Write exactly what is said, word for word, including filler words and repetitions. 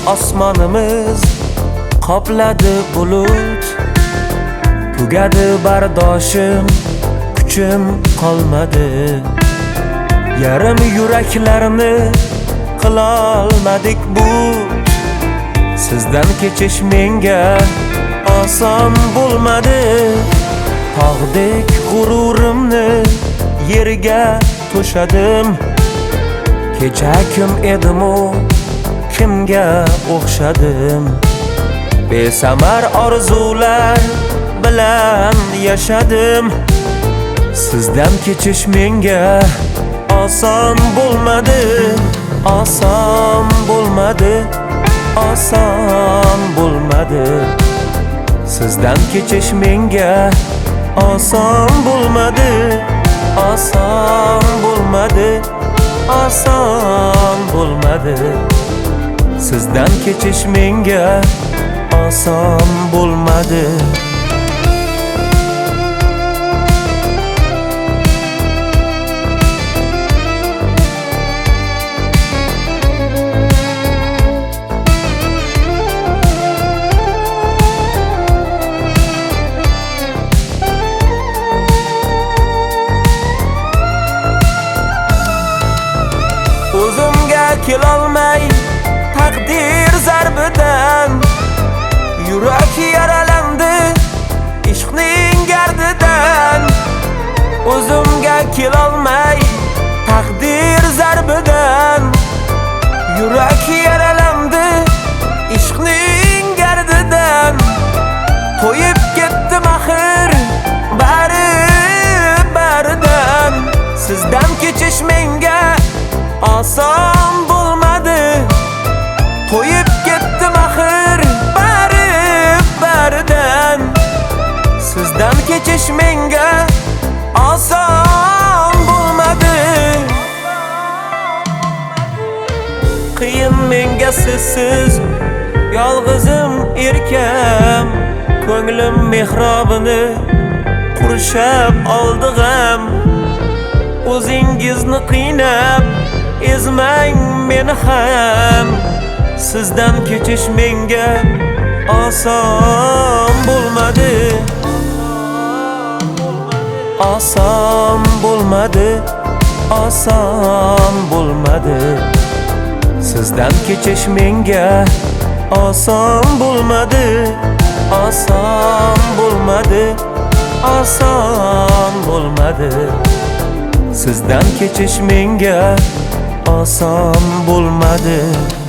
osmonimiz qopladi bulut. Tugadi bardoshim, kuchim qolmadi. Yarim yuraklarni qilolmadik but. Sizdan kechish menga oson bo'lmadi. Tog'dek g'ururimni yerga to'shadim. Kecha kim edim u, kimga o'xshadim? Besamar orzular bilan yashadim. Sizdan kechish menga oson bo'lmadi. Oson bo'lmadi. Oson bo'lmadi. Sizdan kechish menga oson bo'lmadi. Oson bo'lmadi. Oson bo'lmadi. Sizdan kechish menga oson bo'lmadi. O'zimga kelolmay taqdir zarbidan, yurak yaralandi ishqning gardidan. O'zimga kelolmay taqdir zarbidan, yurak yaralandi ishqning gardidan. To'yib ketdim axir bari baridan. Sizdan kechish menga oson bo'lmadi. To'yib ketdim axir bari baridan. Sizdan kechish menga oson bo'lmadi. Qiyin menga sizsiz yolg'izim erkam. Ko'nglim mehrobini qurshab oldi g'am. O'zingizni qiynab ezmang meni ham. Sizdan kechish menga oson bo'lmadi. Oson bo'lmadi. Oson bo'lmadi. Sizdan kechish menga oson bo'lmadi. Oson bo'lmadi. Oson bo'lmadi. Sizdan kechish menga oson bo'lmadi.